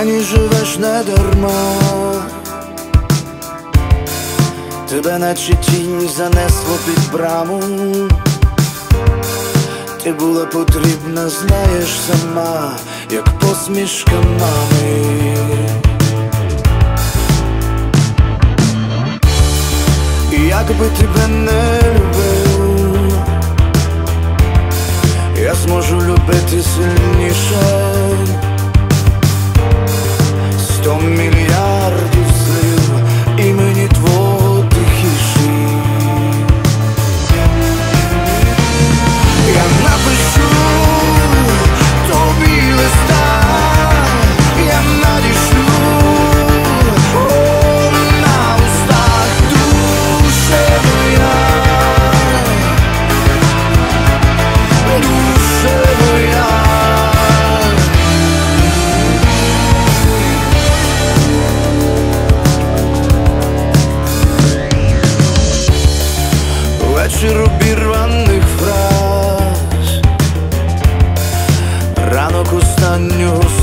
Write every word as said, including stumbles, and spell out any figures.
мені живеш не дарма. Тебе наче тінь занесло під браму. Ти була потрібна, знаєш сама, як посмішка мами. І якби тебе не любив, я зможу любити сильніше. Сто мільярдів слів імені твого тихіші. Я напишу тобі листа, я надішлю о, на устах, душе моя, душе моя. Вечір обірваних фраз, ранок останнього